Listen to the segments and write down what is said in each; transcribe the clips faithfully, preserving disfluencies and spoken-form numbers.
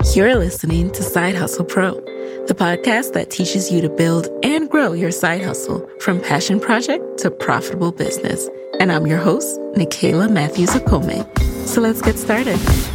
You're listening to Side Hustle Pro, the podcast that teaches you to build and grow your side hustle from passion project to profitable business. And I'm your host, Nicaila Matthews-Okome. So let's get started.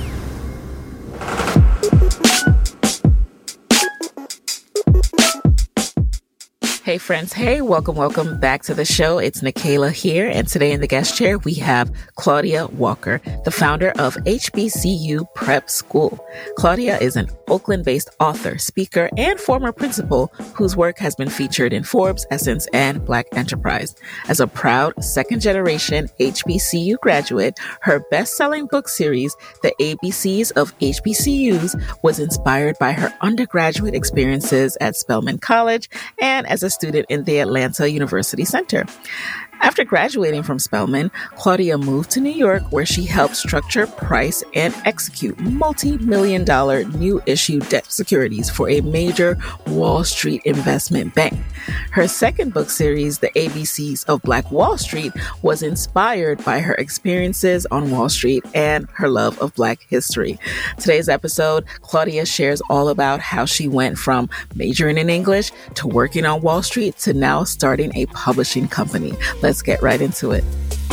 Hey friends, hey, welcome, welcome back to the show. It's Nicaila here, and today in the guest chair, we have Claudia Walker, the founder of H B C U Prep School. Claudia is an Oakland-based author, speaker, and former principal whose work has been featured in Forbes, Essence, and Black Enterprise. As a proud second-generation H B C U graduate, her best-selling book series, The A B Cs of H B C Us, was inspired by her undergraduate experiences at Spelman College and as a student in the Atlanta University Center. After graduating from Spelman, Claudia moved to New York, where she helped structure, price, and execute multi-million dollar new issue debt securities for a major Wall Street investment bank. Her second book series, The A B Cs of Black Wall Street, was inspired by her experiences on Wall Street and her love of Black history. Today's episode, Claudia shares all about how she went from majoring in English to working on Wall Street to now starting a publishing company. Let's get right into it.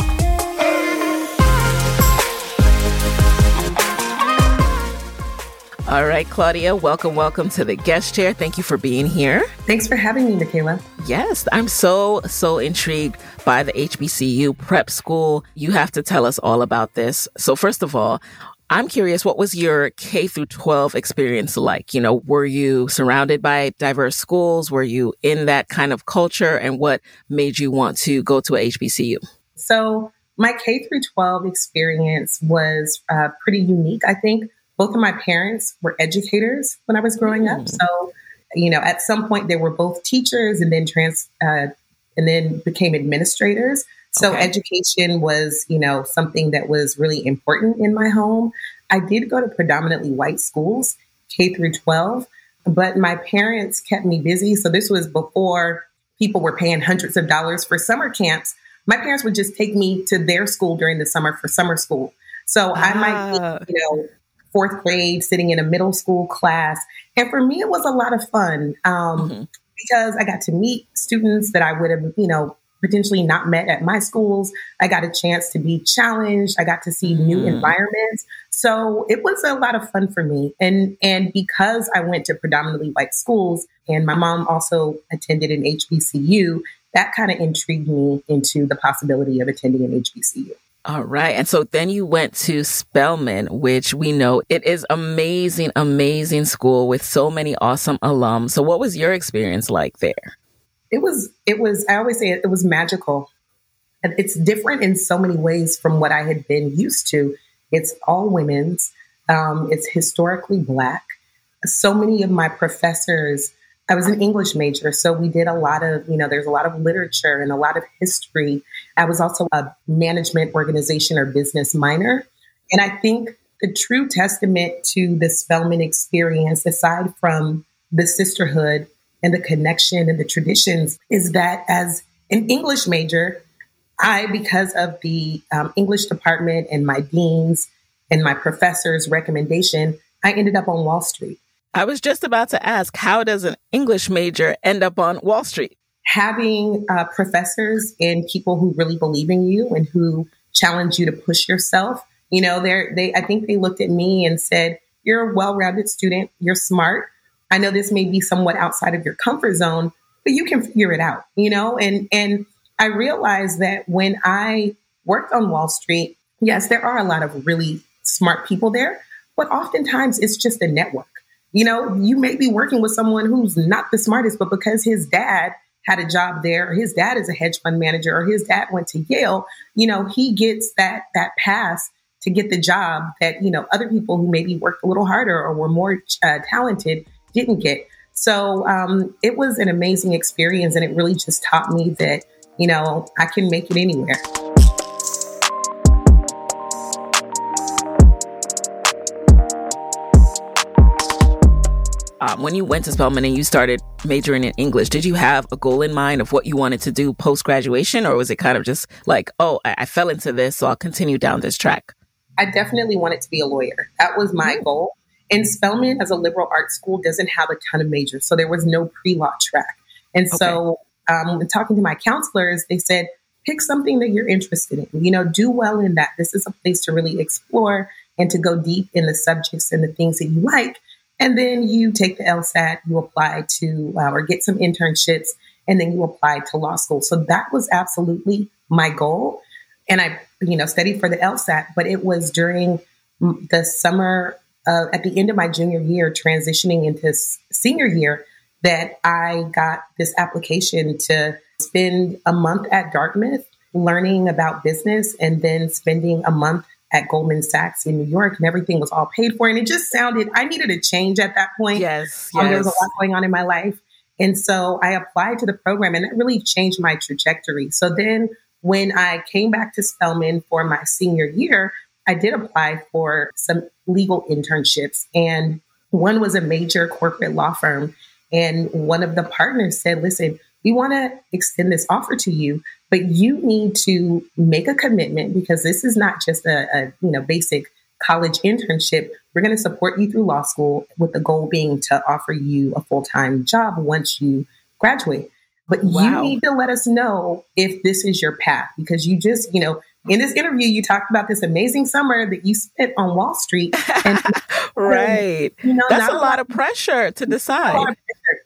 All right, Claudia, welcome, welcome to the guest chair. Thank you for being here. Thanks for having me, Nicaila. Yes, I'm so, so intrigued by the H B C U Prep School. You have to tell us all about this. So first of all, I'm curious, what was your K through twelve experience like? You know, were you surrounded by diverse schools? Were you in that kind of culture? And what made you want to go to a H B C U? So my K through twelve experience was uh, pretty unique. I think both of my parents were educators when I was growing mm. up. So, you know, at some point they were both teachers and then trans uh, and then became administrators. So okay. Education was, you know, something that was really important in my home. I did go to predominantly white schools, K through twelve, but my parents kept me busy. So this was before people were paying hundreds of dollars for summer camps. My parents would just take me to their school during the summer for summer school. So ah. I might be, you know, fourth grade, sitting in a middle school class. And for me, it was a lot of fun um, mm-hmm. because I got to meet students that I would have, you know, potentially not met at my schools. I got a chance to be challenged. I got to see mm. new environments. So it was a lot of fun for me. And, and because I went to predominantly white schools and my mom also attended an H B C U, that kind of intrigued me into the possibility of attending an H B C U. All right. And so then you went to Spelman, which we know it is amazing, amazing school with so many awesome alums. So what was your experience like there? It was, it was, I always say it, it was magical. And it's different in so many ways from what I had been used to. It's all women's. Um, it's historically Black. So many of my professors, I was an English major, so we did a lot of, you know, there's a lot of literature and a lot of history. I was also a management organization or business minor. And I think the true testament to the Spelman experience, aside from the sisterhood and the connection and the traditions, is that as an English major, I, because of the um, English department and my deans and my professors' recommendation, I ended up on Wall Street. I was just about to ask, how does an English major end up on Wall Street? Having uh, professors and people who really believe in you and who challenge you to push yourself. You know, they're, they, I think they looked at me and said, you're a well-rounded student. You're smart. I know this may be somewhat outside of your comfort zone, but you can figure it out, you know? And, and I realized that when I worked on Wall Street, yes, there are a lot of really smart people there, but oftentimes it's just a network. You know, you may be working with someone who's not the smartest, but because his dad had a job there, or his dad is a hedge fund manager, or his dad went to Yale, you know, he gets that, that pass to get the job that, you know, other people who maybe worked a little harder or were more uh, talented didn't get. So um, it was an amazing experience. And it really just taught me that, you know, I can make it anywhere. Um, when you went to Spelman and you started majoring in English, did you have a goal in mind of what you wanted to do post-graduation? Or was it kind of just like, oh, I, I fell into this, so I'll continue down this track? I definitely wanted to be a lawyer. That was my goal. And Spelman, as a liberal arts school, doesn't have a ton of majors. So there was no pre-law track. And okay. so um, when talking to my counselors, they said, pick something that you're interested in, you know, do well in that. This is a place to really explore and to go deep in the subjects and the things that you like. And then you take the LSAT, you apply to uh, or get some internships, and then you apply to law school. So that was absolutely my goal. And I, you know, studied for the LSAT, but it was during the summer uh, at the end of my junior year, transitioning into s- senior year, that I got this application to spend a month at Dartmouth learning about business and then spending a month at Goldman Sachs in New York, and everything was all paid for. And it just sounded, I needed a change at that point. Yes, um, yes. There was a lot going on in my life. And so I applied to the program, and that really changed my trajectory. So then when I came back to Spelman for my senior year, I did apply for some legal internships. And one was a major corporate law firm. And one of the partners said, listen, we want to extend this offer to you, but you need to make a commitment, because this is not just a, a you know basic college internship. We're going to support you through law school, with the goal being to offer you a full-time job once you graduate. But wow. you need to let us know if this is your path, because you just, you know, in this interview, you talked about this amazing summer that you spent on Wall Street. And, right. And, you know, That's a lot of pressure to decide.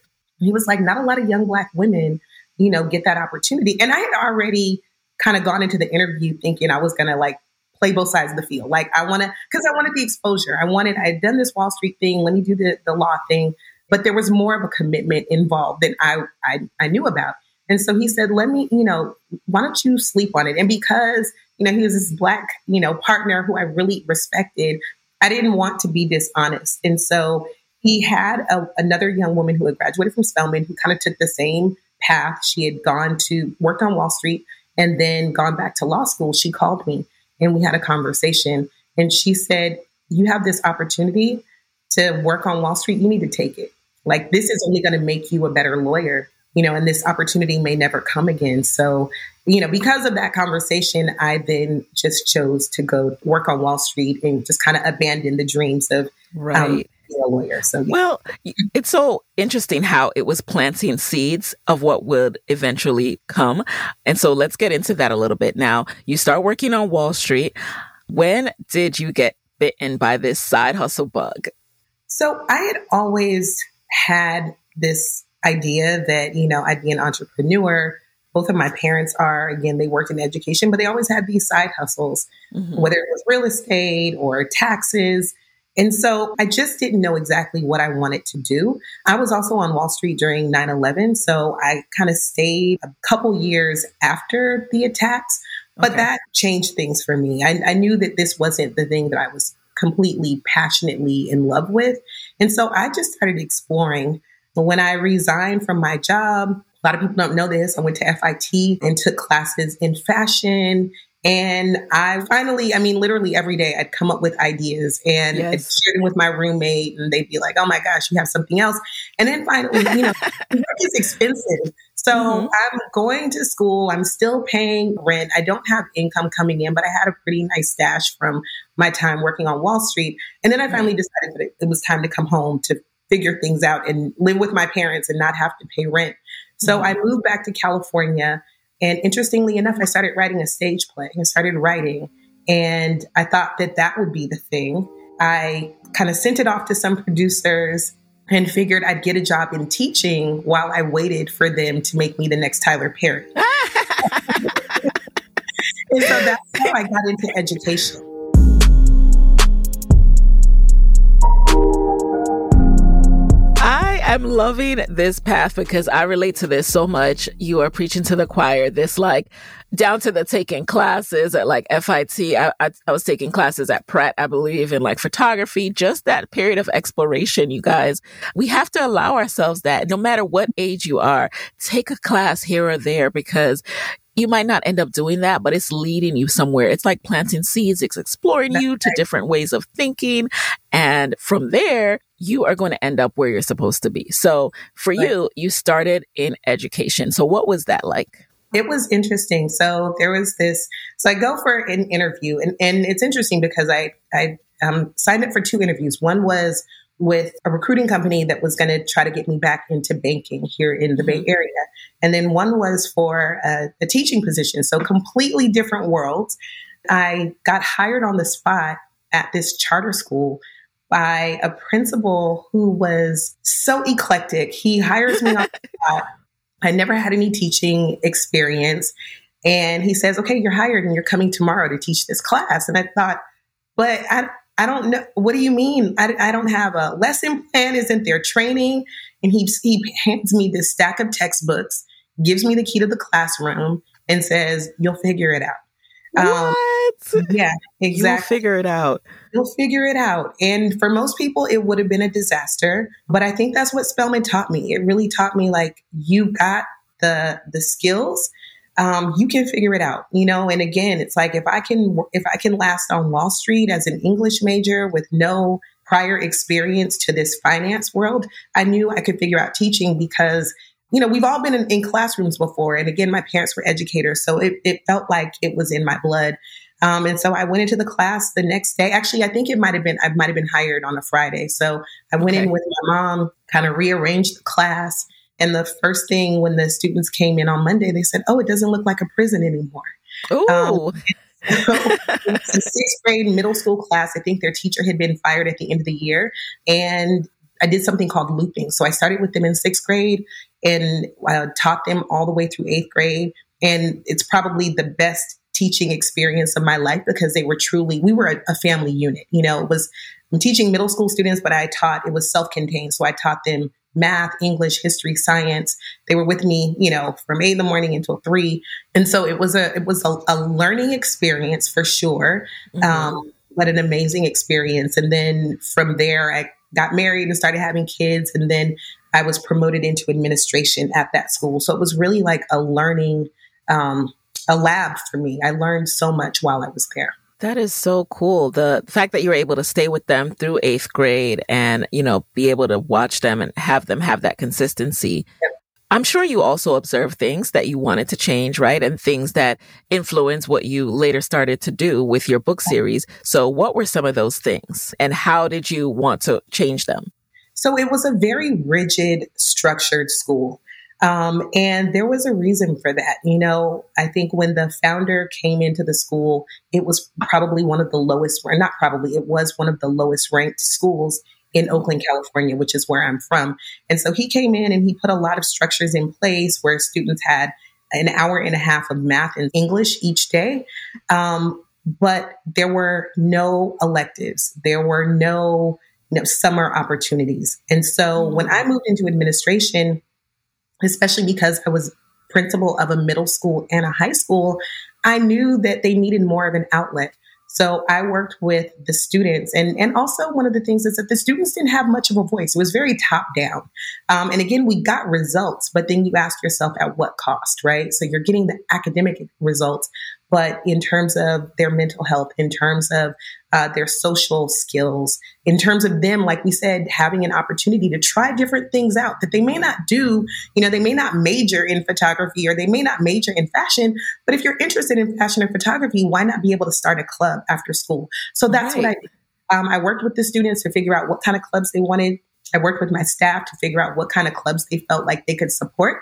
He was like, not a lot of young Black women, you know, get that opportunity. And I had already kind of gone into the interview thinking I was going to like play both sides of the field. Like I want to, because I wanted the exposure. I wanted, I had done this Wall Street thing. Let me do the, the law thing. But there was more of a commitment involved than I, I, I knew about. And so he said, let me, you know, why don't you sleep on it? And because, you know, he was this Black, you know, partner who I really respected, I didn't want to be dishonest. And so he had a, another young woman who had graduated from Spelman who kind of took the same path. She had gone to work on Wall Street and then gone back to law school. She called me and we had a conversation, and she said, you have this opportunity to work on Wall Street. You need to take it. Like, this is only going to make you a better lawyer, you know, and this opportunity may never come again. So, you know, because of that conversation, I then just chose to go work on Wall Street and just kind of abandon the dreams of right. um, being a lawyer. So, yeah. Well, it's so interesting how it was planting seeds of what would eventually come. And so let's get into that a little bit. Now, you start working on Wall Street. When did you get bitten by this side hustle bug? So I had always had this idea that, you know, I'd be an entrepreneur. Both of my parents are, again, they worked in education, but they always had these side hustles, mm-hmm. whether it was real estate or taxes. And so I just didn't know exactly what I wanted to do. I was also on Wall Street during nine eleven. So I kind of stayed a couple years after the attacks, but okay. that changed things for me. I, I knew that this wasn't the thing that I was completely passionately in love with. And so I just started exploring. When I resigned from my job, a lot of people don't know this, I went to F I T and took classes in fashion. And I finally, I mean, literally every day I'd come up with ideas and yes. I'd share them with my roommate, and they'd be like, oh my gosh, you have something else. And then finally, you know, work is expensive. So mm-hmm. I'm going to school. I'm still paying rent. I don't have income coming in, but I had a pretty nice stash from my time working on Wall Street. And then I finally decided that it, it was time to come home to figure things out and live with my parents and not have to pay rent. So mm-hmm. I moved back to California. And interestingly enough, I started writing a stage play. I started writing, and I thought that that would be the thing. I kind of sent it off to some producers and figured I'd get a job in teaching while I waited for them to make me the next Tyler Perry. And so that's how I got into education. I'm loving this path because I relate to this so much. You are preaching to the choir. This like down to the taking classes at like F I T. I, I, I was taking classes at Pratt, I believe, in like photography. Just that period of exploration, you guys. We have to allow ourselves that no matter what age you are, take a class here or there, because you might not end up doing that, but it's leading you somewhere. It's like planting seeds. It's exploring you to different ways of thinking. And from there, you are going to end up where you're supposed to be. So for right. you, you started in education. So what was that like? It was interesting. So there was this, so I go for an interview, and, and it's interesting because I, I um, signed up for two interviews. One was with a recruiting company that was going to try to get me back into banking here in the mm-hmm. Bay Area. And then one was for a, a teaching position. So completely different worlds. I got hired on the spot at this charter school by a principal who was so eclectic. He hires me on the spot. I never had any teaching experience. And he says, okay, you're hired and you're coming tomorrow to teach this class. And I thought, but I, I don't know. What do you mean? I, I don't have a lesson plan. Isn't there training? And he, he hands me this stack of textbooks, gives me the key to the classroom and says, you'll figure it out. What? Um, yeah, exactly. You'll figure it out. You'll figure it out. And for most people, it would have been a disaster. But I think that's what Spelman taught me. It really taught me, like, you got the the skills. Um, you can figure it out, you know. And again, it's like if I can if I can last on Wall Street as an English major with no prior experience to this finance world, I knew I could figure out teaching because, you know, we've all been in, in classrooms before. And again, my parents were educators, so it, it felt like it was in my blood. Um, and so I went into the class the next day. Actually, I think it might have been, I might have been hired on a Friday. So I went okay. in with my mom, kind of rearranged the class. And the first thing when the students came in on Monday, they said, oh, it doesn't look like a prison anymore. Ooh. Um, so it's a sixth grade middle school class. I think their teacher had been fired at the end of the year. And I did something called looping. So I started with them in sixth grade and uh, taught them all the way through eighth grade. And it's probably the best teaching experience of my life because they were truly, we were a, a family unit. You know, it was, I'm teaching middle school students, but I taught, it was self-contained. So I taught them math, English, history, science. They were with me, you know, from eight in the morning until three. And so it was a, it was a, a learning experience for sure. Mm-hmm. Um, but an amazing experience. And then from there, I got married and started having kids. And then I was promoted into administration at that school. So it was really like a learning, um, a lab for me. I learned so much while I was there. That is so cool. The fact that you were able to stay with them through eighth grade and, you know, be able to watch them and have them have that consistency. Yep. I'm sure you also observed things that you wanted to change, right? And things that influence what you later started to do with your book series. So what were some of those things and how did you want to change them? So it was a very rigid, structured school. Um, and there was a reason for that. You know, I think when the founder came into the school, it was probably one of the lowest, or not probably, it was one of the lowest ranked schools in Oakland, California, which is where I'm from. And so he came in and he put a lot of structures in place where students had an hour and a half of math and English each day. Um, but there were no electives. There were no, you know, summer opportunities. And so when I moved into administration, especially because I was principal of a middle school and a high school, I knew that they needed more of an outlet. So I worked with the students. And, and also one of the things is that the students didn't have much of a voice. It was very top down. Um, and again, we got results, but then you ask yourself at what cost, right? So you're getting the academic results, but in terms of their mental health, in terms of uh, their social skills, in terms of them, like we said, having an opportunity to try different things out that they may not do, you know, they may not major in photography or they may not major in fashion, but if you're interested in fashion or photography, why not be able to start a club after school? So that's right. what I did. Um, I worked with the students to figure out what kind of clubs they wanted. I worked with my staff to figure out what kind of clubs they felt like they could support.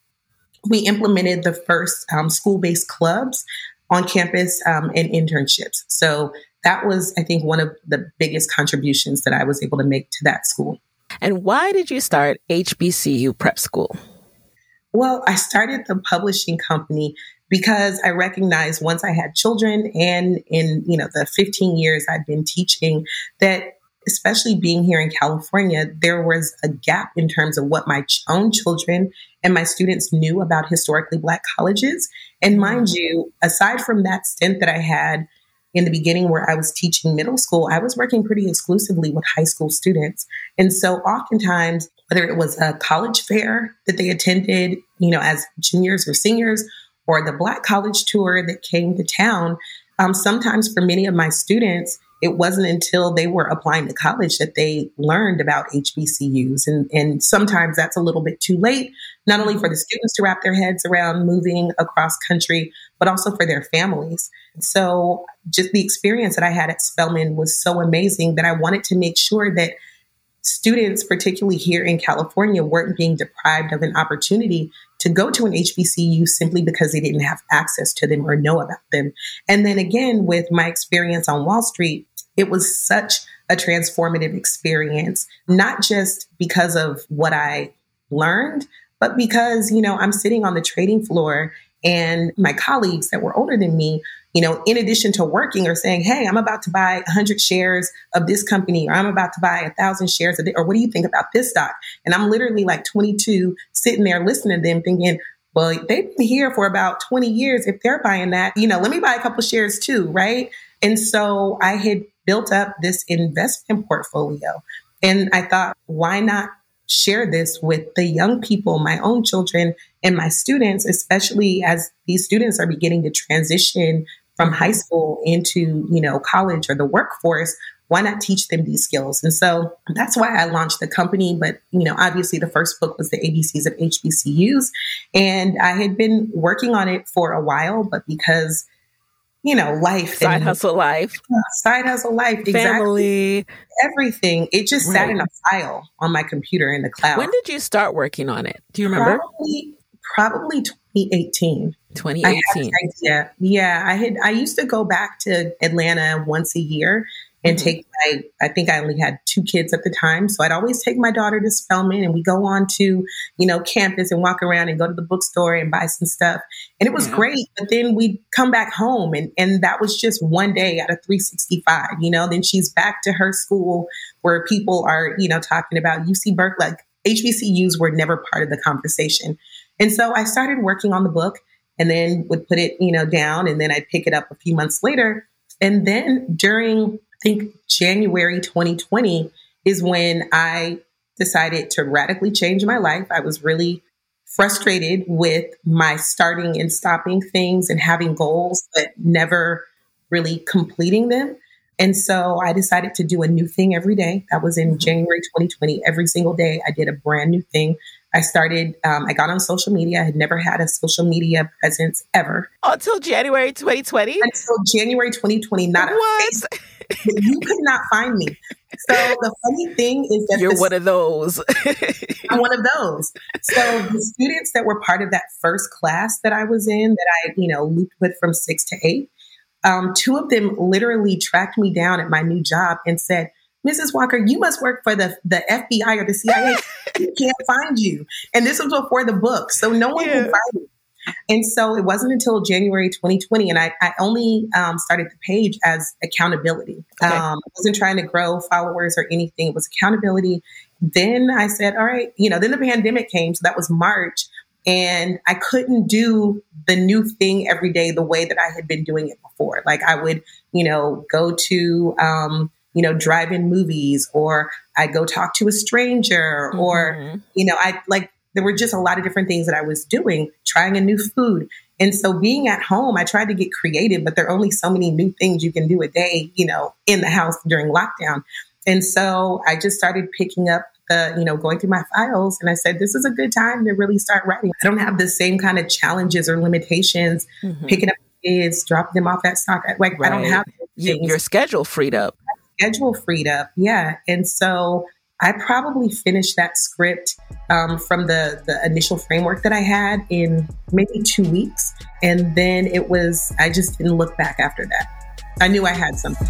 We implemented the first um, school-based clubs on campus um, and internships. So that was, I think, one of the biggest contributions that I was able to make to that school. And why did you start H B C U Prep School? Well, I started the publishing company because I recognized once I had children and in, you know, the fifteen years I'd been teaching that, especially being here in California, there was a gap in terms of what my ch- own children and my students knew about historically Black colleges. And mind you, aside from that stint that I had in the beginning where I was teaching middle school, I was working pretty exclusively with high school students. And so oftentimes, whether it was a college fair that they attended, you know, as juniors or seniors, or the Black college tour that came to town, um, sometimes for many of my students, it wasn't until they were applying to college that they learned about H B C Us. And, and sometimes that's a little bit too late, not only for the students to wrap their heads around moving across country, but also for their families. So just the experience that I had at Spelman was so amazing that I wanted to make sure that students, particularly here in California, weren't being deprived of an opportunity to go to an H B C U simply because they didn't have access to them or know about them. And then again, with my experience on Wall Street, it was such a transformative experience, not just because of what I learned, but because, you know, I'm sitting on the trading floor and my colleagues that were older than me, you know, in addition to working, are saying, hey, I'm about to buy one hundred shares of this company, or I'm about to buy one thousand shares of it, or what do you think about this stock? And I'm literally like twenty-two sitting there listening to them thinking, well, they've been here for about twenty years. If they're buying that, you know, let me buy a couple shares too, right? And so I had built up this investment portfolio. And I thought, why not share this with the young people, my own children and my students, especially as these students are beginning to transition from high school into, you know, college or the workforce. Why not teach them these skills? And so that's why I launched the company. But, you know, obviously the first book was the A B Cs of H B C Us. And I had been working on it for a while, but because, you know, life. Side and, hustle life. Side hustle life. Family. Exactly. Everything. It just right. sat in a file on my computer in the cloud. When did you start working on it? Do you remember? Probably, probably twenty eighteen. twenty eighteen. Yeah. Yeah. I had, I used to go back to Atlanta once a year and mm-hmm. take my, I think I only had two kids at the time. So I'd always take my daughter to Spelman and we go on to, you know, campus and walk around and go to the bookstore and buy some stuff. And it was yeah. great. But then we'd come back home and, and that was just one day out of three sixty-five, you know, then she's back to her school where people are, you know, talking about U C Berkeley. Like H B C Us were never part of the conversation. And so I started working on the book and then would put it, you know, down, and then I'd pick it up a few months later. And then during, I think, January twenty twenty is when I decided to radically change my life. I was really frustrated with my starting and stopping things and having goals, but never really completing them. And so I decided to do a new thing every day. That was in January twenty twenty. Every single day, I did a brand new thing. I started, um, I got on social media. I had never had a social media presence ever. Until January twenty twenty? Until January twenty twenty, not what? a Facebook. You could not find me. So the funny thing is that- You're this, one of those. I'm one of those. So the students that were part of that first class that I was in, that I, you know, looped with from six to eight, um, two of them literally tracked me down at my new job and said, Missus Walker, you must work for the, the F B I or the C I A. We can't find you. And this was before the book. So no one yeah. can find me. And so it wasn't until January twenty twenty, and I, I only um, started the page as accountability. Okay. Um, I wasn't trying to grow followers or anything. It was accountability. Then I said, all right, you know, then the pandemic came. So that was March. And I couldn't do the new thing every day the way that I had been doing it before. Like I would, you know, go to, um, you know, drive-in movies, or I go talk to a stranger, mm-hmm. or, you know, I like, there were just a lot of different things that I was doing, trying a new food. And so being at home, I tried to get creative, but there are only so many new things you can do a day, you know, in the house during lockdown. And so I just started picking up the, you know, going through my files, and I said, this is a good time to really start writing. I don't have the same kind of challenges or limitations, mm-hmm. picking up kids, dropping them off at stock. Like right. I don't have your, your schedule freed up. Schedule freed up. Yeah. And so I probably finished that script um, from the, the initial framework that I had in maybe two weeks. And then it was, I just didn't look back after that. I knew I had something.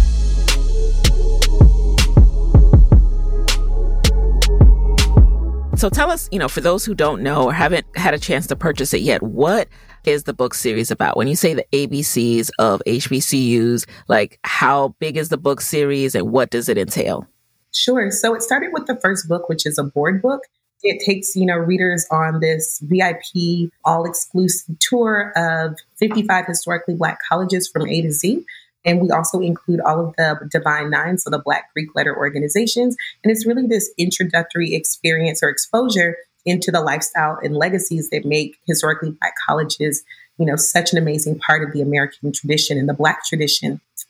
So tell us, you know, for those who don't know or haven't had a chance to purchase it yet, what is the book series about? When you say the A B Cs of H B C Us, like how big is the book series and what does it entail? Sure. So it started with the first book, which is a board book. It takes, you know, readers on this V I P all-exclusive tour of fifty-five historically Black colleges from A to Z. And we also include all of the Divine Nine, so the Black Greek letter organizations. And it's really this introductory experience or exposure into the lifestyle and legacies that make historically Black colleges, you know, such an amazing part of the American tradition and the Black tradition.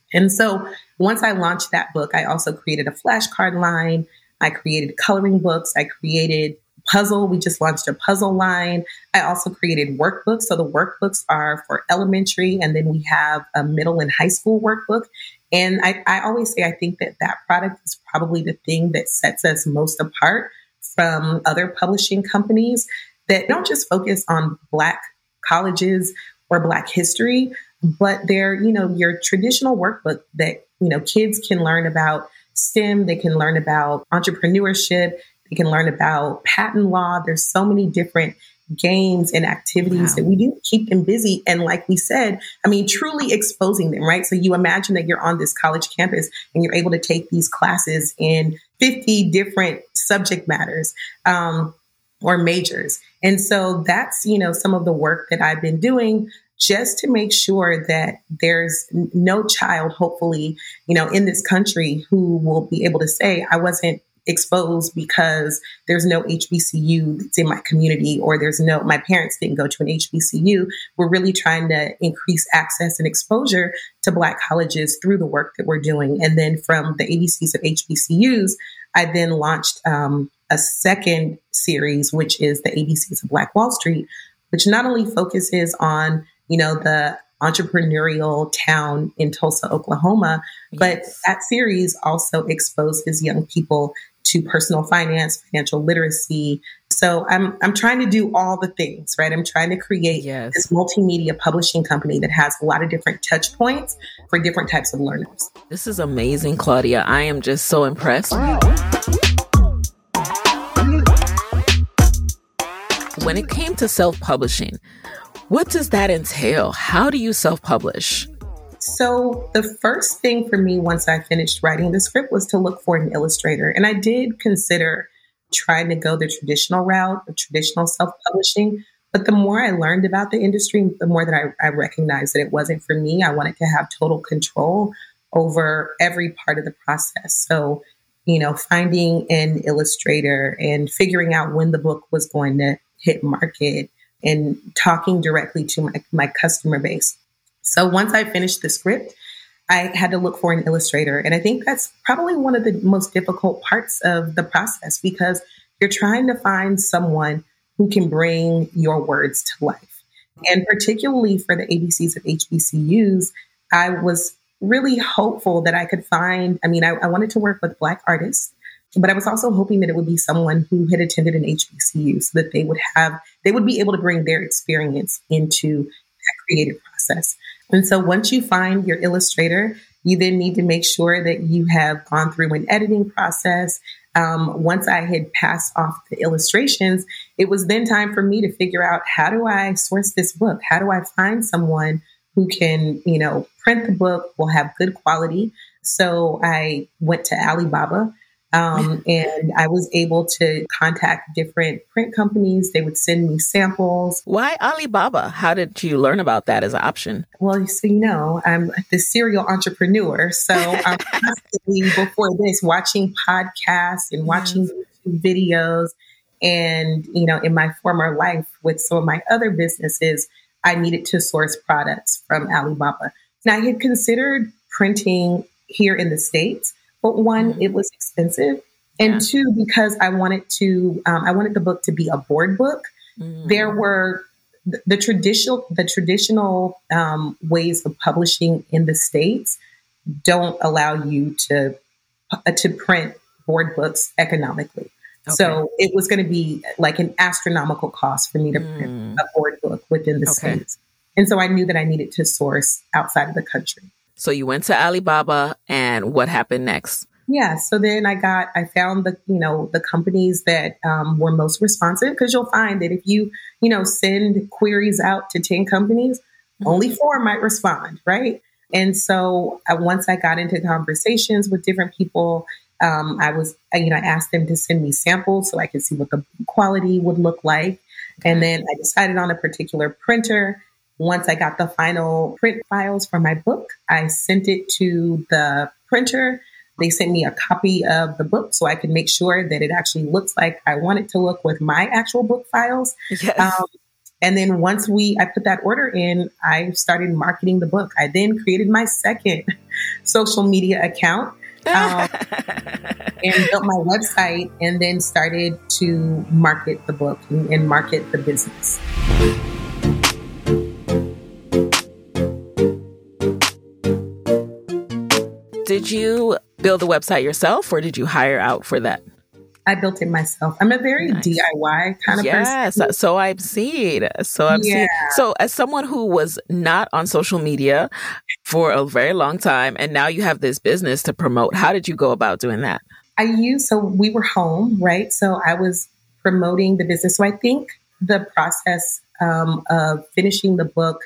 And so once I launched that book, I also created a flashcard line. I created coloring books. I created puzzle. We just launched a puzzle line. I also created workbooks. So the workbooks are for elementary, and then we have a middle and high school workbook. And I, I always say, I think that that product is probably the thing that sets us most apart from other publishing companies that don't just focus on Black colleges or Black history, but they're, you know, your traditional workbook that, you know, kids can learn about STEM, they can learn about entrepreneurship, they can learn about patent law. There's so many different games and activities wow. that we do to keep them busy. And like we said, I mean, truly exposing them, right? So you imagine that you're on this college campus and you're able to take these classes in fifty different subject matters um, or majors. And so that's, you know, some of the work that I've been doing just to make sure that there's no child, hopefully, you know, in this country who will be able to say, I wasn't exposed because there's no H B C U that's in my community, or there's no, my parents didn't go to an H B C U. We're really trying to increase access and exposure to Black colleges through the work that we're doing. And then from the A B Cs of H B C Us, I then launched um, a second series, which is the A B Cs of Black Wall Street, which not only focuses on, you know, the entrepreneurial town in Tulsa, Oklahoma, but yes. that series also exposes young people to personal finance, financial literacy. So I'm I'm trying to do all the things, right? I'm trying to create yes. this multimedia publishing company that has a lot of different touch points for different types of learners. This is amazing, Claudia. I am just so impressed. When it came to self-publishing, what does that entail? How do you self-publish? So the first thing for me once I finished writing the script was to look for an illustrator. And I did consider trying to go the traditional route, the traditional self-publishing. But the more I learned about the industry, the more that I, I recognized that it wasn't for me. I wanted to have total control over every part of the process. So, you know, finding an illustrator and figuring out when the book was going to hit market and talking directly to my, my customer base. So once I finished the script, I had to look for an illustrator. And I think that's probably one of the most difficult parts of the process, because you're trying to find someone who can bring your words to life. And particularly for the A B Cs of H B C Us, I was really hopeful that I could find, I mean, I, I wanted to work with Black artists, but I was also hoping that it would be someone who had attended an H B C U so that they would have, they would be able to bring their experience into that creative process. And so once you find your illustrator, you then need to make sure that you have gone through an editing process. Um, once I had passed off the illustrations, it was then time for me to figure out, how do I source this book? How do I find someone who can, you know, print the book, will have good quality? So I went to Alibaba. Um, and I was able to contact different print companies. They would send me samples. Why Alibaba? How did you learn about that as an option? Well, so you know, I'm the serial entrepreneur. So I'm constantly before this watching podcasts and watching yes. YouTube videos. And, you know, in my former life with some of my other businesses, I needed to source products from Alibaba. Now, I had considered printing here in the States. But one, mm-hmm. it was expensive. And yeah. two, because I wanted to, um, I wanted the book to be a board book. Mm-hmm. There were the, the traditional, the traditional um, ways of publishing in the States don't allow you to uh, to print board books economically. Okay. So it was going to be like an astronomical cost for me to mm. print a board book within the okay. States. And so I knew that I needed to source outside of the country. So you went to Alibaba, and what happened next? Yeah. So then I got, I found the, you know, the companies that um, were most responsive, because you'll find that if you, you know, send queries out to ten companies, mm-hmm. only four might respond. Right. And so uh, once I got into conversations with different people, um, I was, you know, I asked them to send me samples so I could see what the quality would look like. And then I decided on a particular printer. Once I got the final print files for my book, I sent it to the printer. They sent me a copy of the book so I could make sure that it actually looks like I want it to look with my actual book files. Yes. Um, and then once we, I put that order in, I started marketing the book. I then created my second social media account. Um, and built my website and then started to market the book and, and market the business. Did you build the website yourself or did you hire out for that? I built it myself. I'm a very nice. D I Y kind of yes, person. Yes, so I've seen. So I've yeah. seen. So as someone who was not on social media for a very long time, and now you have this business to promote, how did you go about doing that? I used, so we were home, right? So I was promoting the business. So I think the process um, of finishing the book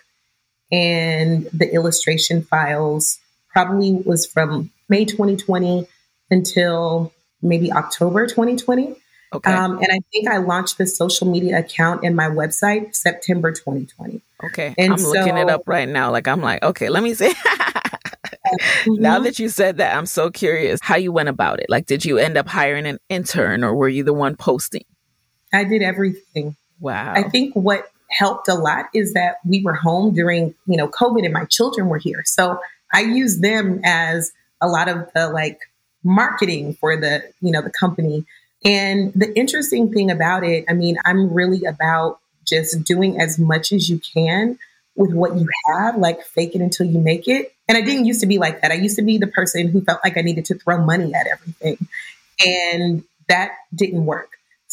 and the illustration files probably was from May twenty twenty until maybe October twenty twenty. Okay. Um, and I think I launched the social media account and my website September twenty twenty. Okay. And I'm so, looking it up right now. Like, I'm like, okay, let me see. mm-hmm. Now that you said that, I'm so curious how you went about it. Like, did you end up hiring an intern or were you the one posting? I did everything. Wow. I think what helped a lot is that we were home during, you know, COVID and my children were here. So I used them as a lot of the like marketing for the, you know, the company. And the interesting thing about it, I mean, I'm really about just doing as much as you can with what you have, like fake it until you make it. And I didn't used to be like that. I used to be the person who felt like I needed to throw money at everything. And that didn't work.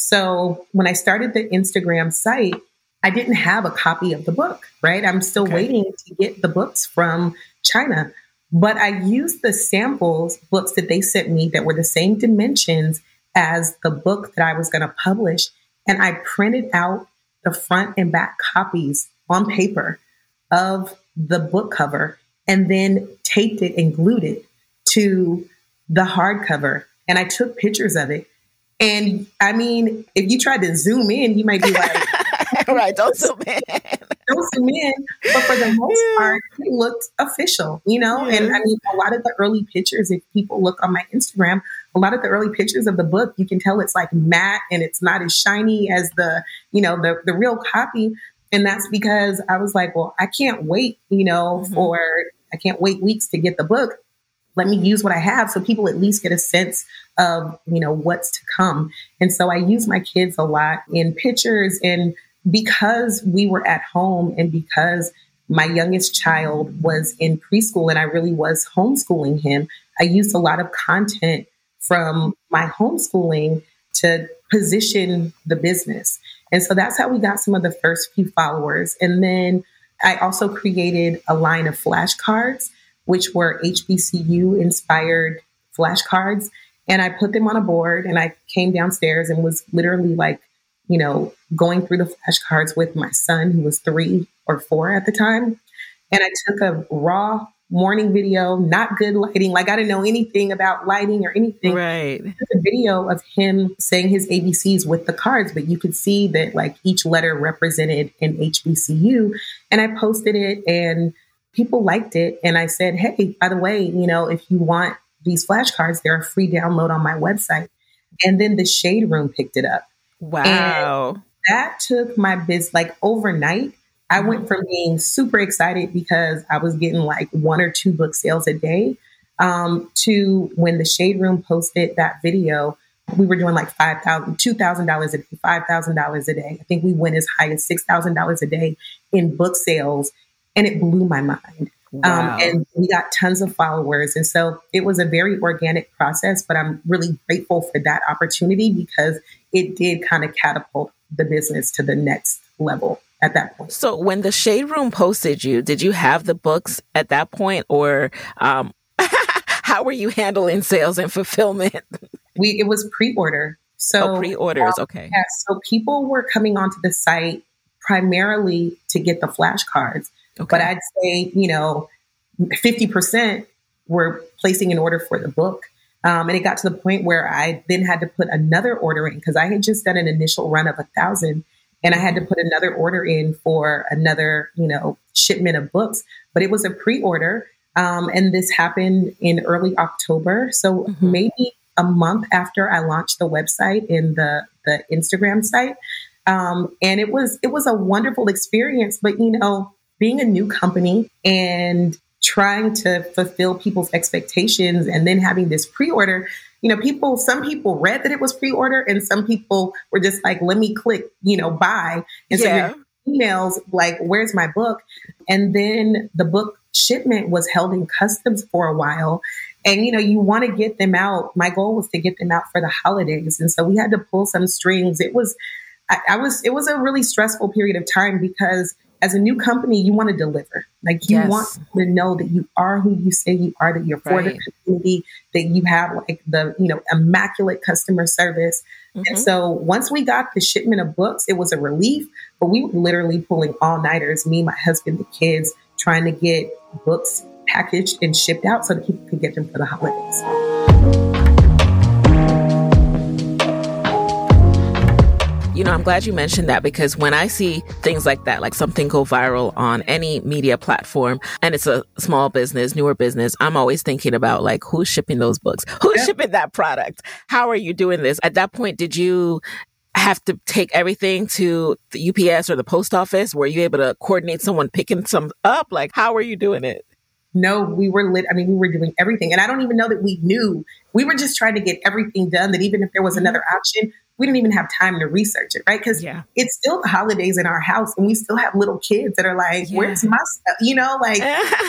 So when I started the Instagram site, I didn't have a copy of the book, right? I'm still okay. waiting to get the books from China. But I used the samples books that they sent me that were the same dimensions as the book that I was going to publish. And I printed out the front and back copies on paper of the book cover and then taped it and glued it to the hardcover. And I took pictures of it. And I mean, if you tried to zoom in, you might be like, right, don't zoom in. Don't zoom in. But for the most yeah. part, it looked official, you know? Yeah. And I mean, a lot of the early pictures, if people look on my Instagram, a lot of the early pictures of the book, you can tell it's like matte and it's not as shiny as the, you know, the, the real copy. And that's because I was like, well, I can't wait, you know, mm-hmm. for, I can't wait weeks to get the book. Let me use what I have so people at least get a sense of, you know, what's to come. And so I use my kids a lot in pictures. And because we were at home and because my youngest child was in preschool and I really was homeschooling him, I used a lot of content from my homeschooling to position the business. And so that's how we got some of the first few followers. And then I also created a line of flashcards, which were H B C U inspired flashcards. And I put them on a board and I came downstairs and was literally like, you know, going through the flashcards with my son, who was three or four at the time. And I took a raw morning video, not good lighting. Like I didn't know anything about lighting or anything. Right. I took a video of him saying his A B Cs with the cards, but you could see that like each letter represented an H B C U. And I posted it and people liked it. And I said, hey, by the way, you know, if you want these flashcards, they're a free download on my website. And then the Shade Room picked it up. Wow. And that took my biz like overnight. I went from being super excited because I was getting like one or two book sales a day um, to when the Shade Room posted that video, we were doing like five thousand dollars, two thousand dollars a day, five thousand dollars a day. I think we went as high as six thousand dollars a day in book sales. And it blew my mind. Wow. Um, and we got tons of followers. And so it was a very organic process, but I'm really grateful for that opportunity because it did kind of catapult the business to the next level at that point. So when the Shade Room posted you, did you have the books at that point or um, how were you handling sales and fulfillment? We It was pre-order. So oh, pre-orders. um, Okay. Yeah, so people were coming onto the site primarily to get the flashcards. Okay. But I'd say, you know, fifty percent were placing an order for the book. Um, and it got to the point where I then had to put another order in because I had just done an initial run of a thousand and I had to put another order in for another, you know, shipment of books. But it was a pre-order. Um, and this happened in early October. So mm-hmm. maybe a month after I launched the website and the, the Instagram site. Um, and it was it was a wonderful experience. But, you know, being a new company and trying to fulfill people's expectations and then having this pre-order, you know, people, some people read that it was pre-order and some people were just like, let me click, you know, buy. And yeah. so your emails like, where's my book? And then the book shipment was held in customs for a while. And, you know, you want to get them out. My goal was to get them out for the holidays. And so we had to pull some strings. It was, I, I was, it was a really stressful period of time because as a new company, you want to deliver. Like you yes. want to know that you are who you say you are, that you're for right. the community, that you have like the, you know, immaculate customer service. Mm-hmm. And so once we got the shipment of books, it was a relief, but we were literally pulling all nighters, me, my husband, the kids, trying to get books packaged and shipped out so that people could get them for the holidays. You know, I'm glad you mentioned that because when I see things like that, like something go viral on any media platform and it's a small business, newer business, I'm always thinking about like, who's shipping those books? Who's yeah. shipping that product? How are you doing this? At that point, did you have to take everything to the U P S or the post office? Were you able to coordinate someone picking some up? Like, how were you doing it? No, we were lit. I mean, we were doing everything. And I don't even know that we knew. We were just trying to get everything done that even if there was another option, we didn't even have time to research it, right? Because yeah. it's still the holidays in our house and we still have little kids that are like, yeah. where's my stuff? You know, like,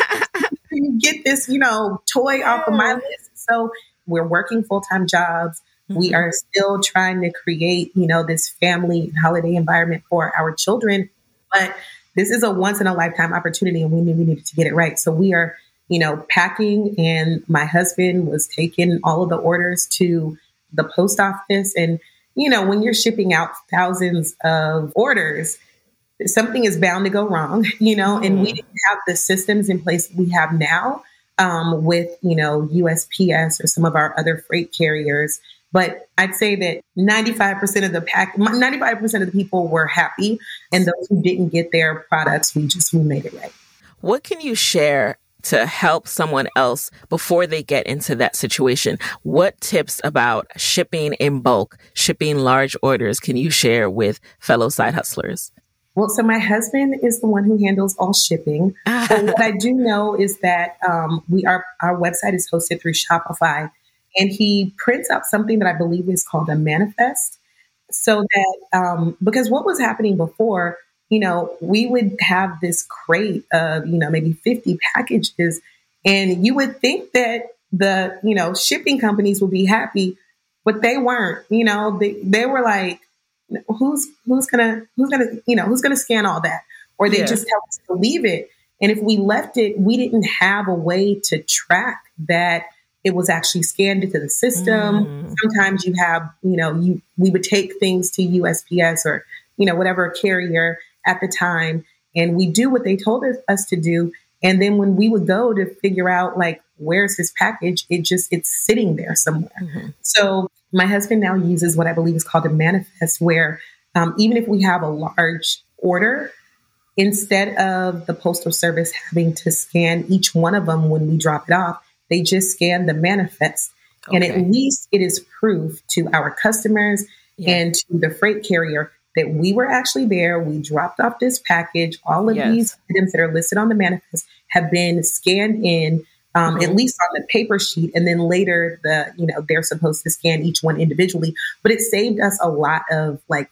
you get this, you know, toy off of my list. So we're working full-time jobs. Mm-hmm. We are still trying to create, you know, this family and holiday environment for our children. But this is a once in a lifetime opportunity and we knew we needed to get it right. So we are, you know, packing and my husband was taking all of the orders to the post office. And, you know, when you're shipping out thousands of orders, something is bound to go wrong, you know, mm. and we didn't have the systems in place we have now um, with, you know, U S P S or some of our other freight carriers. But I'd say that ninety-five percent of the pack, ninety-five percent of the people were happy. And those who didn't get their products, we just, we made it right. What can you share to help someone else before they get into that situation? What tips about shipping in bulk, shipping large orders can you share with fellow side hustlers? Well, so my husband is the one who handles all shipping. But what I do know is that um, we are, our website is hosted through Shopify. And he prints out something that I believe is called a manifest. So that, um, because what was happening before, you know, we would have this crate of, you know, maybe fifty packages. And you would think that the, you know, shipping companies would be happy, but they weren't. You know, they, they were like, who's, who's gonna, who's gonna, you know, who's gonna scan all that? Or they yeah. just tell us to leave it. And if we left it, we didn't have a way to track that it was actually scanned into the system. Mm. Sometimes you have, you know, you we would take things to U S P S or, you know, whatever carrier at the time, and we do what they told us to do. And then when we would go to figure out, like, where's his package, it just, it's sitting there somewhere. Mm-hmm. So my husband now uses what I believe is called a manifest, where um, even if we have a large order, instead of the Postal Service having to scan each one of them when we drop it off, they just scan the manifest. Okay. And at least it is proof to our customers yeah. and to the freight carrier that we were actually there. We dropped off this package. All of yes. these items that are listed on the manifest have been scanned in, um, mm-hmm. at least on the paper sheet. And then later, the you know they're supposed to scan each one individually. But it saved us a lot of like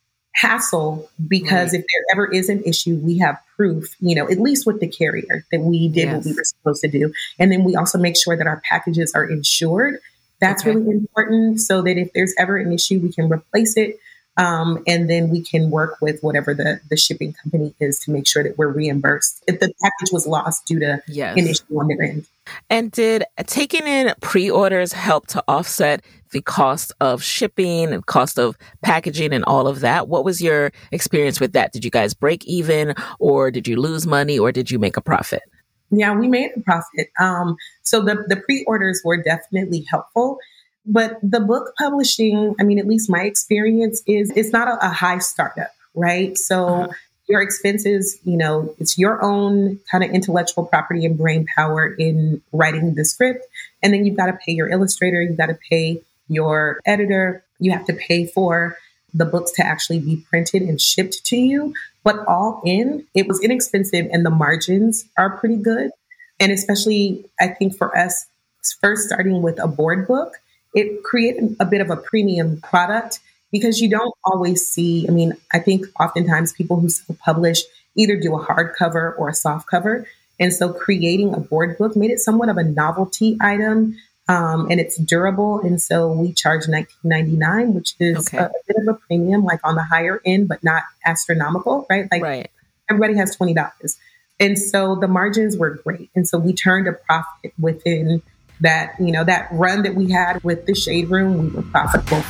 hassle because right. if there ever is an issue, we have proof, you know, at least with the carrier that we did yes. what we were supposed to do. And then we also make sure that our packages are insured. That's okay. really important so that if there's ever an issue, we can replace it. Um, and then we can work with whatever the, the shipping company is to make sure that we're reimbursed if the package was lost due to yes. an issue on their end. And did taking in pre-orders help to offset the cost of shipping and cost of packaging and all of that? What was your experience with that? Did you guys break even, or did you lose money, or did you make a profit? Yeah, we made a profit. Um, so the, the pre-orders were definitely helpful. But the book publishing, I mean, at least my experience is it's not a, a high startup, right? So uh-huh. your expenses, you know, it's your own kind of intellectual property and brain power in writing the script. And then you've got to pay your illustrator, you've got to pay your editor, you have to pay for the books to actually be printed and shipped to you. But all in, it was inexpensive and the margins are pretty good. And especially, I think for us, first starting with a board book, it created a bit of a premium product because you don't always see, I mean, I think oftentimes people who self-publish either do a hardcover or a soft cover. And so creating a board book made it somewhat of a novelty item, um, and it's durable. And so we charge nineteen ninety-nine dollars, which is okay. a, a bit of a premium, like on the higher end, but not astronomical, right? Like right. everybody has twenty dollars. And so the margins were great. And so we turned a profit within that, you know, that run that we had with the Shade Room. We were profitable.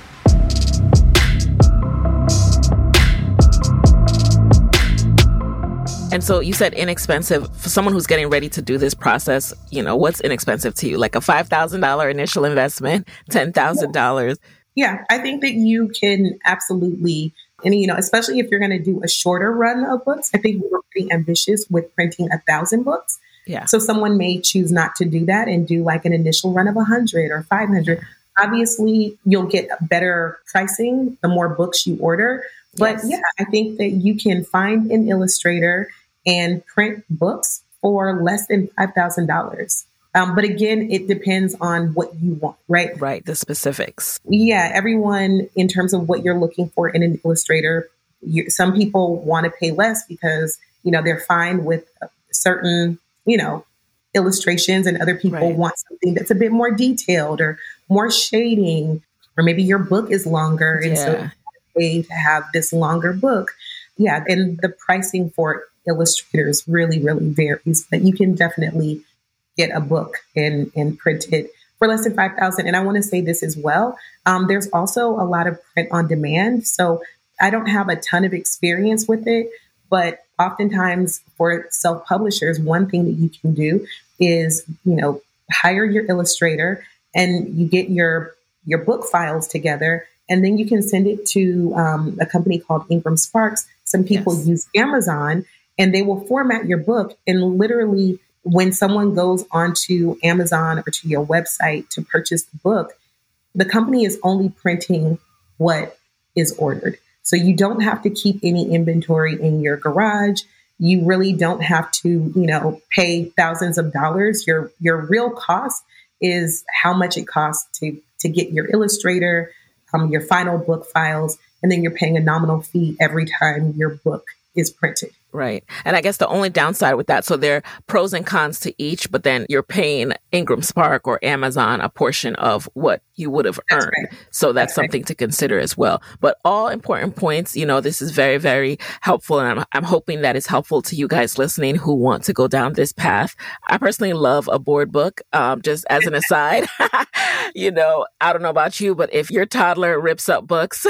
And so you said inexpensive. For someone who's getting ready to do this process, you know, what's inexpensive to you? Like a five thousand dollars initial investment, ten thousand dollars? Yeah, I think that you can absolutely, and, you know, especially if you're going to do a shorter run of books, I think we were pretty ambitious with printing a thousand books. Yeah. So someone may choose not to do that and do like an initial run of one hundred or five hundred. Obviously, you'll get better pricing the more books you order. But yes. yeah, I think that you can find an illustrator and print books for less than five thousand dollars. Um, but again, it depends on what you want, right? Right, the specifics. Yeah, everyone, in terms of what you're looking for in an illustrator, you, some people want to pay less because, you know, they're fine with certain, you know, illustrations, and other people right. want something that's a bit more detailed or more shading, or maybe your book is longer. Yeah. And so you pay to have this longer book. Yeah, and the pricing for illustrators really, really varies, but you can definitely get a book and, and print it for less than five thousand dollars. And I want to say this as well. Um, there's also a lot of print on demand. So I don't have a ton of experience with it, but oftentimes for self-publishers, one thing that you can do is, you know, hire your illustrator and you get your, your book files together, and then you can send it to um, a company called Ingram Sparks. Some people yes. use Amazon, and they will format your book, and literally when someone goes onto Amazon or to your website to purchase the book, the company is only printing what is ordered. So you don't have to keep any inventory in your garage. You really don't have to, you know, pay thousands of dollars. Your your real cost is how much it costs to to get your illustrator, um, your final book files, and then you're paying a nominal fee every time your book is printed. Right. And I guess the only downside with that, so there are pros and cons to each, but then you're paying Ingram Spark or Amazon a portion of what you would have That's earned. right. So that's, that's something right. to consider as well. But all important points, you know, this is very, very helpful. And I'm, I'm hoping that it's helpful to you guys listening who want to go down this path. I personally love a board book, um, just as an aside. You know, I don't know about you, but if your toddler rips up books,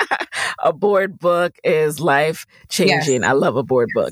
a board book is life changing. Yes. I love a board book.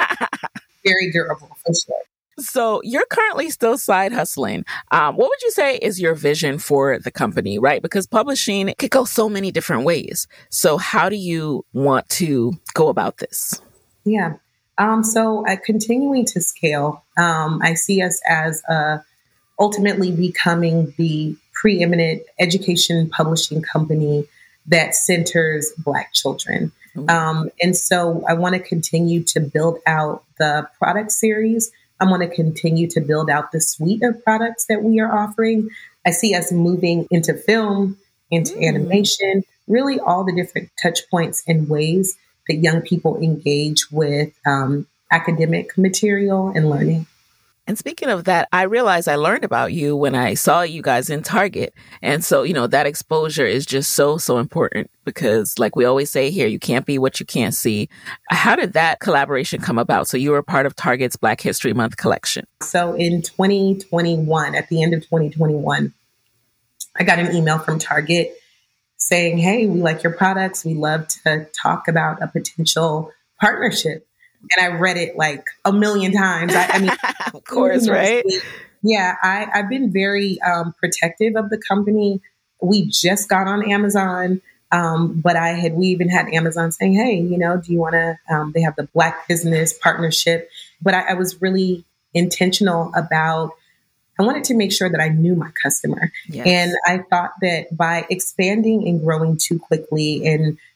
Very durable, for sure. So you're currently still side hustling. Um, what would you say is your vision for the company, right? Because publishing could go so many different ways. So how do you want to go about this? Yeah. Um, so uh, continuing to scale, um, I see us as uh, ultimately becoming the preeminent education publishing company that centers Black children. Mm-hmm. Um, and so I want to continue to build out the product series. I want to continue to build out the suite of products that we are offering. I see us moving into film, into mm-hmm. animation, really all the different touch points and ways that young people engage with um, academic material and learning. And speaking of that, I realized I learned about you when I saw you guys in Target. And so, you know, that exposure is just so, so important because like we always say here, you can't be what you can't see. How did that collaboration come about? So you were part of Target's Black History Month collection. So in twenty twenty-one, at the end of twenty twenty-one, I got an email from Target saying, hey, we like your products. We love to talk about a potential partnership. And I read it like a million times. I, I mean, of course, right? Yeah, I, I've been very um, protective of the company. We just got on Amazon, um, but I had we even had Amazon saying, "Hey, you know, do you want to?" Um, they have the Black Business Partnership, but I, I was really intentional about. I wanted to make sure that I knew my customer, yes. and I thought that by expanding and growing too quickly and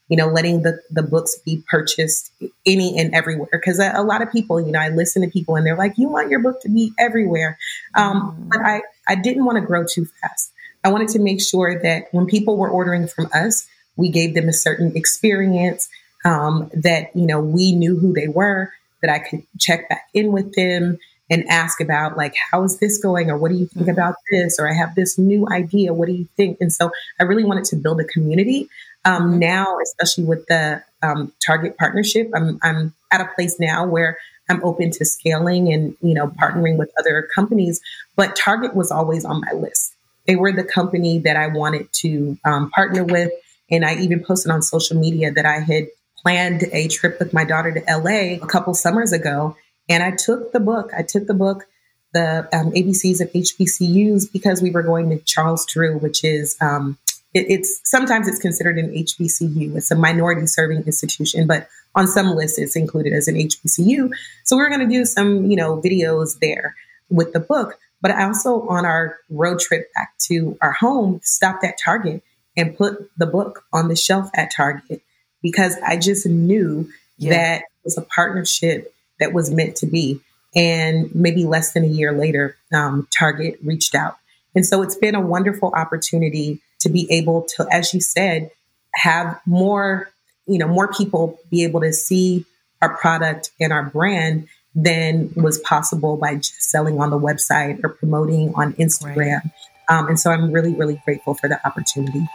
you know, letting the, the books be purchased any and everywhere. Because a, a lot of people, you know, I listen to people and they're like, you want your book to be everywhere. Um, mm. But I, I didn't want to grow too fast. I wanted to make sure that when people were ordering from us, we gave them a certain experience, um, that, you know, we knew who they were, that I could check back in with them and ask about, like, how is this going? Or what do you think about this? Or I have this new idea. What do you think? And so I really wanted to build a community. Um, now, especially with the um, Target partnership, I'm, I'm at a place now where I'm open to scaling and, you know, partnering with other companies. But Target was always on my list. They were the company that I wanted to um, partner with. And I even posted on social media that I had planned a trip with my daughter to L A a couple summers ago. And I took the book, I took the book, the um, A B Cs of H B C Us, because we were going to Charles Drew, which is, um, it, it's sometimes it's considered an H B C U. It's a minority serving institution, but on some lists it's included as an H B C U. So we were going to do some, you know, videos there with the book. But I also, on our road trip back to our home, stopped at Target and put the book on the shelf at Target, because I just knew yeah. that it was a partnership that was meant to be. And maybe less than a year later, um, Target reached out. And so it's been a wonderful opportunity to be able to, as you said, have more, you know, more people be able to see our product and our brand than was possible by just selling on the website or promoting on Instagram. Right. Um, and so I'm really, really grateful for the opportunity.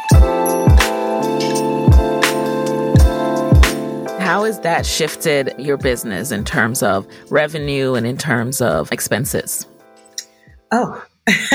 How has that shifted your business in terms of revenue and in terms of expenses? Oh,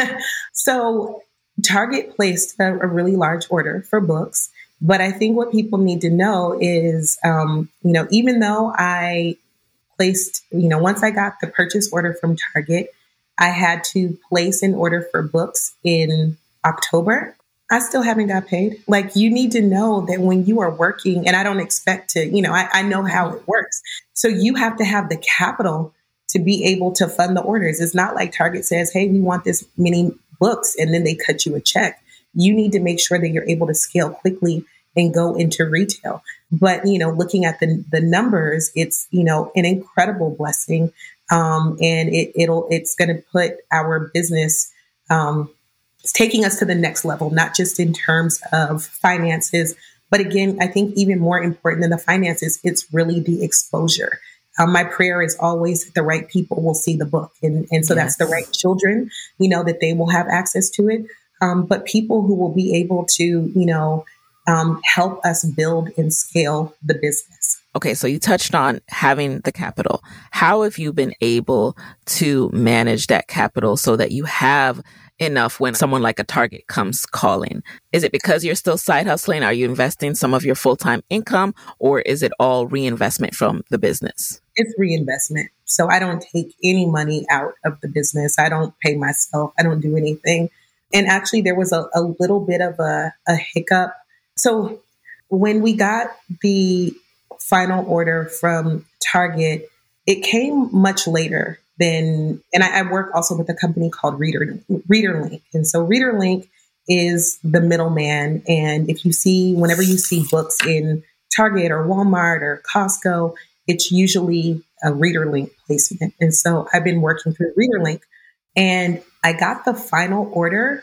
so Target placed a, a really large order for books. But I think what people need to know is, um, you know, even though I placed, you know, once I got the purchase order from Target, I had to place an order for books in October. I still haven't got paid. Like, you need to know that when you are working, and I don't expect to, you know, I, I know how it works. So you have to have the capital to be able to fund the orders. It's not like Target says, hey, we want this many books, and then they cut you a check. You need to make sure that you're able to scale quickly and go into retail. But, you know, looking at the the numbers, it's, you know, an incredible blessing. Um, and it, it'll, it's going to put our business, um, it's taking us to the next level, not just in terms of finances, but again, I think even more important than the finances, it's really the exposure. Um, my prayer is always that the right people will see the book. And, and so yes. that's the right children, you know, that they will have access to it. Um, but people who will be able to, you know, um, help us build and scale the business. Okay, so you touched on having the capital. How have you been able to manage that capital so that you have enough when someone like a Target comes calling? Is it because you're still side hustling? Are you investing some of your full-time income, or is it all reinvestment from the business? It's reinvestment. So I don't take any money out of the business. I don't pay myself. I don't do anything. And actually, there was a, a little bit of a, a hiccup. So when we got the final order from Target, it came much later than, and I, I work also with a company called Reader, ReaderLink. And so ReaderLink is the middleman. And if you see, whenever you see books in Target or Walmart or Costco, it's usually a ReaderLink placement. And so I've been working through ReaderLink, and I got the final order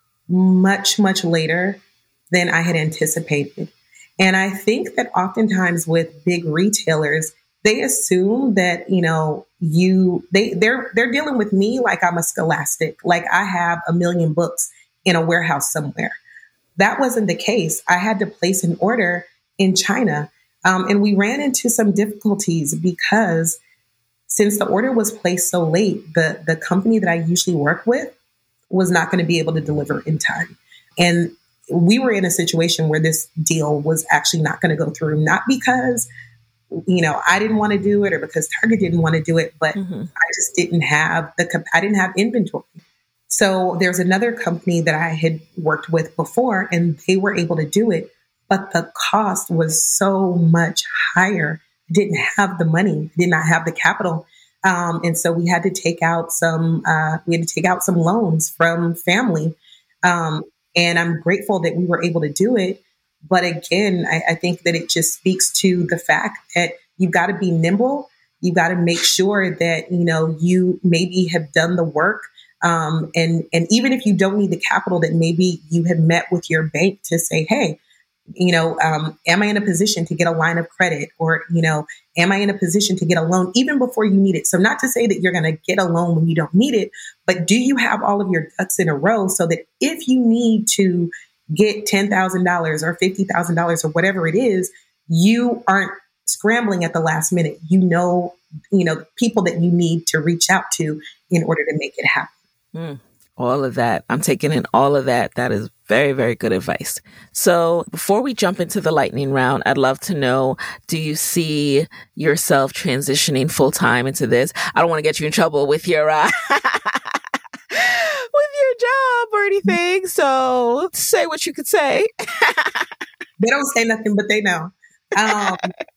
much, much later than I had anticipated. And I think that oftentimes with big retailers, they assume that, you know, you, they, they're, they're dealing with me like I'm a Scholastic, like I have a million books in a warehouse somewhere. That wasn't the case. I had to place an order in China. Um, and we ran into some difficulties because since the order was placed so late, the, the company that I usually work with was not going to be able to deliver in time. And we were in a situation where this deal was actually not going to go through, not because, you know, I didn't want to do it or because Target didn't want to do it, but mm-hmm. I just didn't have the, I didn't have inventory. So there's another company that I had worked with before, and they were able to do it, but the cost was so much higher. I didn't have the money, did not have the capital. Um, and so we had to take out some, uh, we had to take out some loans from family. Um, And I'm grateful that we were able to do it. But again, I, I think that it just speaks to the fact that you've got to be nimble. You've got to make sure that, you know, you maybe have done the work. Um, and, and even if you don't need the capital, that maybe you have met with your bank to say, hey, you know, um, am I in a position to get a line of credit, or, you know, am I in a position to get a loan even before you need it? So not to say that you're going to get a loan when you don't need it, but do you have all of your ducks in a row so that if you need to get ten thousand dollars or fifty thousand dollars or whatever it is, you aren't scrambling at the last minute. You know, you know, people that you need to reach out to in order to make it happen. Mm, all of that. I'm taking in all of that. That is very, very good advice. So before we jump into the lightning round, I'd love to know, do you see yourself transitioning full time into this? I don't want to get you in trouble with your, uh, with your job or anything. So say what you could say. They don't say nothing, but they know. Um,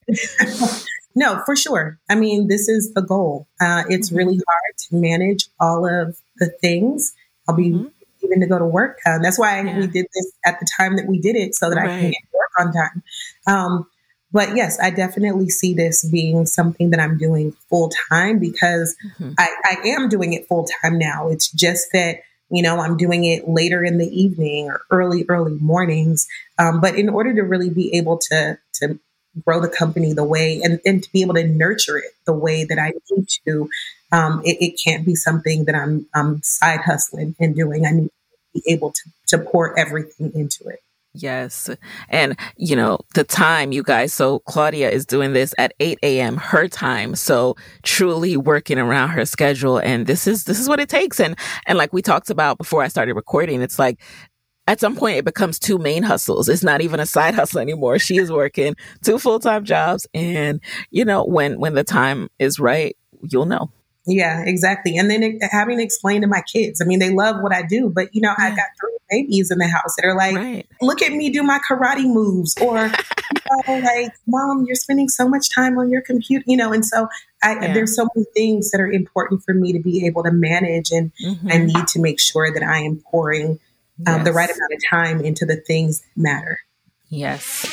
no, for sure. I mean, this is the goal. Uh, it's mm-hmm. really hard to manage all of the things. I'll be mm-hmm. even to go to work. Uh, that's why yeah. we did this at the time that we did it, so that right. I can get work on time. Um, but yes, I definitely see this being something that I'm doing full time, because mm-hmm. I, I am doing it full time now. It's just that, you know, I'm doing it later in the evening or early, early mornings. Um, but in order to really be able to, to grow the company the way and, and to be able to nurture it the way that I need to, um, it, it can't be something that I'm, I'm side hustling and doing. I need to be able to, to pour everything into it. Yes. And, you know, the time, you guys, so Claudia is doing this at eight a.m. her time. So truly working around her schedule. And this is, this is what it takes. And, and like we talked about before I started recording, it's like, at some point it becomes two main hustles. It's not even a side hustle anymore. She is working two full-time jobs. And, you know, when, when the time is right, you'll know. Yeah, exactly. And then it, having to explain to my kids, I mean, they love what I do, but, you know, yeah. I got three babies in the house that are like, right. look at me do my karate moves, or, you know, like, Mom, you're spending so much time on your computer, you know, and so I, yeah. there's so many things that are important for me to be able to manage, and mm-hmm. I need to make sure that I am pouring um, yes. the right amount of time into the things that matter. Yes.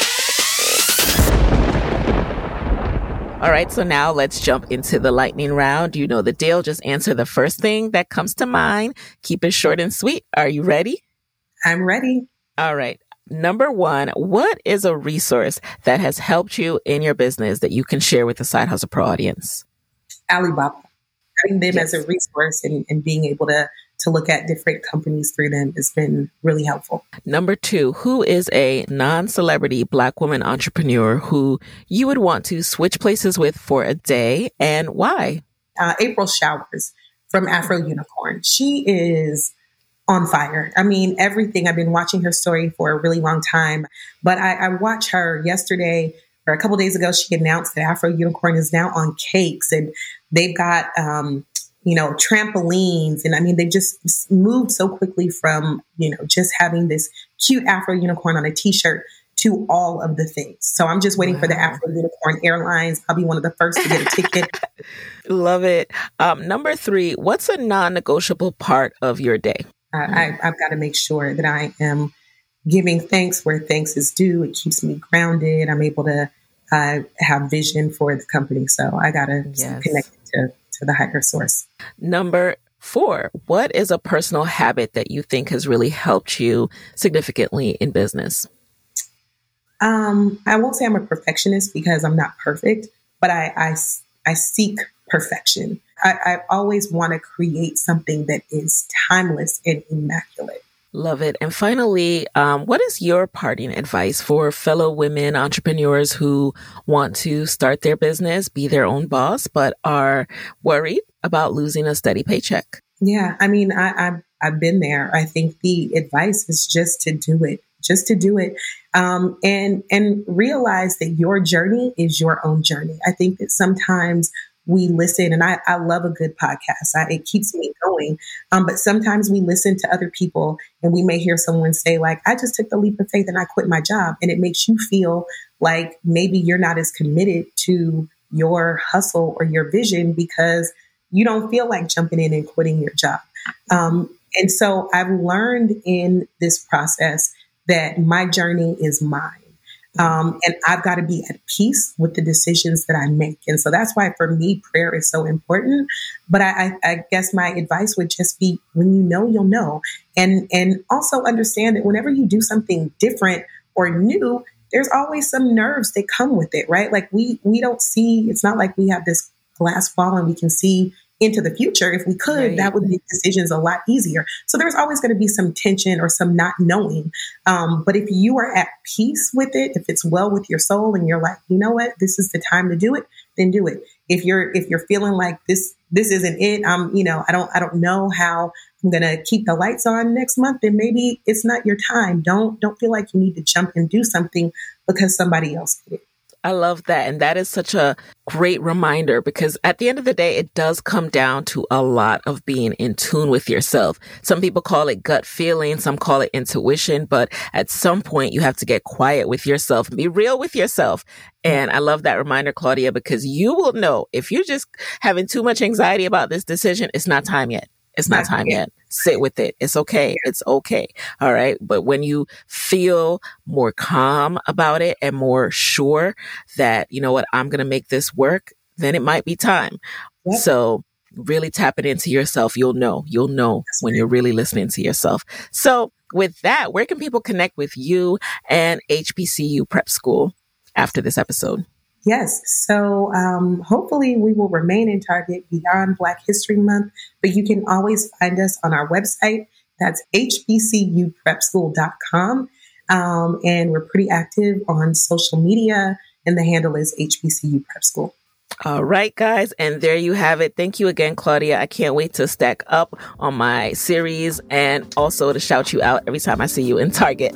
All right, so now let's jump into the lightning round. You know the deal. Just answer the first thing that comes to mind. Keep it short and sweet. Are you ready? I'm ready. All right. Number one, what is a resource that has helped you in your business that you can share with the Side Hustle Pro audience? Alibaba. Having them Yes. as a resource and, and being able to to look at different companies through them has been really helpful. Number two, who is a non-celebrity Black woman entrepreneur who you would want to switch places with for a day, and why? Uh, April Showers from Afro Unicorn. She is on fire. I mean, everything. I've been watching her story for a really long time, but I, I watched her yesterday or a couple of days ago. She announced that Afro Unicorn is now on cakes, and they've got, um, you know, trampolines. And I mean, they just moved so quickly from, you know, just having this cute Afro Unicorn on a t-shirt to all of the things. So I'm just waiting wow. for the Afro Unicorn Airlines. I'll be one of the first to get a ticket. Love it. Um, number three, what's a non-negotiable part of your day? Uh, I, I've got to make sure that I am giving thanks where thanks is due. It keeps me grounded. I'm able to uh, have vision for the company. So I got to Yes. connect it to to the higher source. Number four, what is a personal habit that you think has really helped you significantly in business? Um, I won't say I'm a perfectionist because I'm not perfect, but I, I, I seek perfection. I, I always want to create something that is timeless and immaculate. Love it. And finally, um, what is your parting advice for fellow women entrepreneurs who want to start their business, be their own boss, but are worried about losing a steady paycheck? Yeah, I mean, I, I've, I've been there. I think the advice is just to do it, just to do it, um, and and realize that your journey is your own journey. I think that sometimes we listen, and I, I love a good podcast. I, it keeps me going. Um, but sometimes we listen to other people and we may hear someone say like, I just took the leap of faith and I quit my job. And it makes you feel like maybe you're not as committed to your hustle or your vision because you don't feel like jumping in and quitting your job. Um, and so I've learned in this process that my journey is mine. Um, and I've got to be at peace with the decisions that I make. And so that's why for me, prayer is so important. But I, I, I guess my advice would just be, when you know, you'll know. And, and also understand that whenever you do something different or new, there's always some nerves that come with it, right? Like we, we don't see, it's not like we have this glass wall and we can see into the future. If we could, right, that would make decisions a lot easier. So there's always going to be some tension or some not knowing. Um, but if you are at peace with it, if it's well with your soul and you're like, you know what, this is the time to do it, then do it. If you're, if you're feeling like this, this isn't it, um, you know, I don't, I don't know how I'm going to keep the lights on next month, then maybe it's not your time. Don't, don't feel like you need to jump and do something because somebody else did it. I love that. And that is such a great reminder, because at the end of the day, it does come down to a lot of being in tune with yourself. Some people call it gut feeling, some call it intuition, but at some point you have to get quiet with yourself and be real with yourself. And I love that reminder, Claudia, because you will know if you're just having too much anxiety about this decision, it's not time yet. It's not time yet. Sit with it. It's okay. It's okay. All right. But when you feel more calm about it and more sure that, you know what, I'm going to make this work, then it might be time. Yep. So really tap it into yourself. You'll know. You'll know That's when right. you're really listening to yourself. So with that, where can people connect with you and H B C U Prep School after this episode? Yes. So um, hopefully we will remain in Target beyond Black History Month, but you can always find us on our website. That's H B C U prep school dot com. Um, and we're pretty active on social media, and the handle is H B C U Prep School. All right, guys. And there you have it. Thank you again, Claudia. I can't wait to stack up on my series and also to shout you out every time I see you in Target.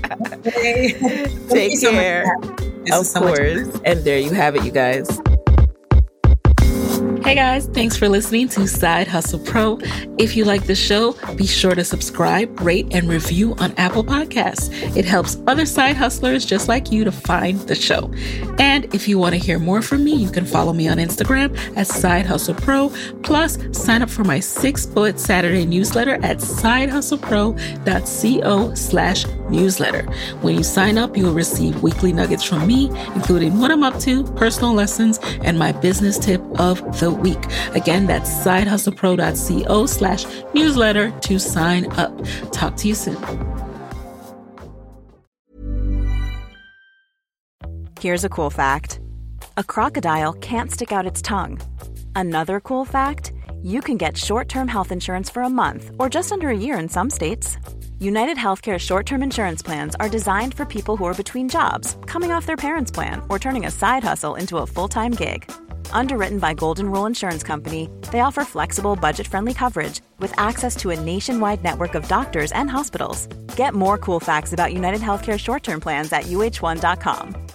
Okay. Take care. So of course. And there you have it, you guys. Hey guys, thanks for listening to Side Hustle Pro. If you like the show, be sure to subscribe, rate, and review on Apple Podcasts. It helps other side hustlers just like you to find the show. And if you want to hear more from me, you can follow me on Instagram at Side Hustle Pro. Plus, sign up for my six bullet Saturday newsletter at sidehustlepro.co slash newsletter. When you sign up, you will receive weekly nuggets from me, including what I'm up to, personal lessons, and my business tip of the week. Again, that's sidehustlepro.co slash newsletter to sign up. Talk to you soon. Here's a cool fact. A crocodile can't stick out its tongue. Another cool fact, you can get short-term health insurance for a month or just under a year in some states. United Healthcare short-term insurance plans are designed for people who are between jobs, coming off their parents' plan, or turning a side hustle into a full-time gig. Underwritten by Golden Rule Insurance Company, they offer flexible, budget-friendly coverage with access to a nationwide network of doctors and hospitals. Get more cool facts about United Healthcare short-term plans at U H one dot com.